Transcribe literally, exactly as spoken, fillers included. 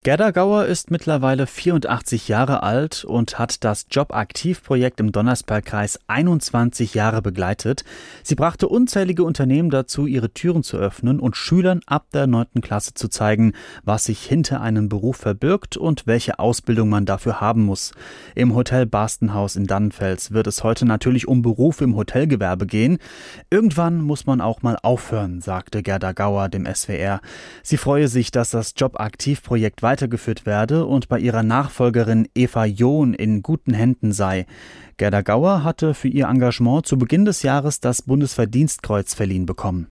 Gerda Gauer ist mittlerweile vierundachtzig Jahre alt und hat das Jobaktiv-Projekt im Donnersbergkreis einundzwanzig Jahre begleitet. Sie brachte unzählige Unternehmen dazu, ihre Türen zu öffnen und Schülern ab der neunten Klasse zu zeigen, was sich hinter einem Beruf verbirgt und welche Ausbildung man dafür haben muss. Im Hotel Barstenhaus in Dannenfels wird es heute natürlich um Berufe im Hotelgewerbe gehen. Irgendwann muss man auch mal aufhören, sagte Gerda Gauer dem S W R. Sie freue sich, dass das Jobaktiv-Projekt weitergeführt werde und bei ihrer Nachfolgerin Eva John in guten Händen sei. Gerda Gauer hatte für ihr Engagement zu Beginn des Jahres das Bundesverdienstkreuz verliehen bekommen.